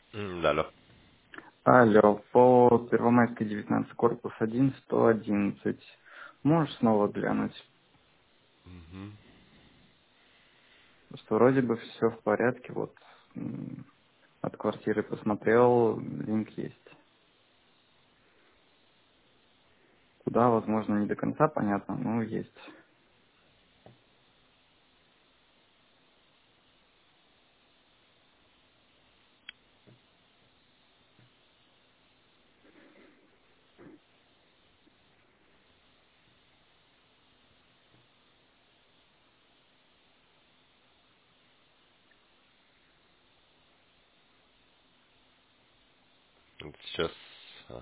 Да, алло. Алло, по Первомайской 19, корпус 1, 111. Можешь снова глянуть? Мгм. Что вроде бы все в порядке, вот от квартиры посмотрел, линк есть. Куда, возможно, не до конца понятно, но есть. Вот сейчас... а,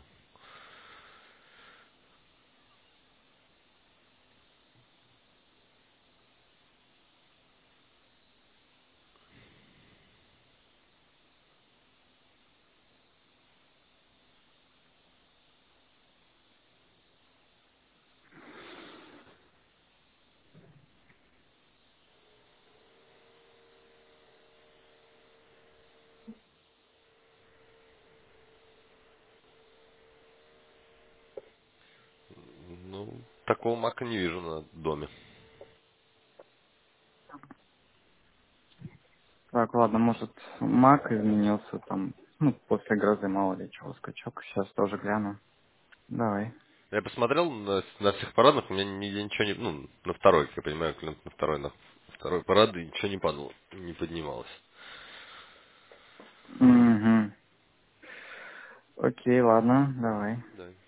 Ну, такого мака не вижу на доме. Так, ладно, может, Мак изменился там, ну, после грозы, мало ли чего, скачок. Сейчас тоже гляну. Давай. Я посмотрел на всех парадных, у меня нигде ничего не... Ну, на второй, как я понимаю, клиент на второй парад, и ничего не падало, не поднималось. Угу. Окей, ладно, давай. Да.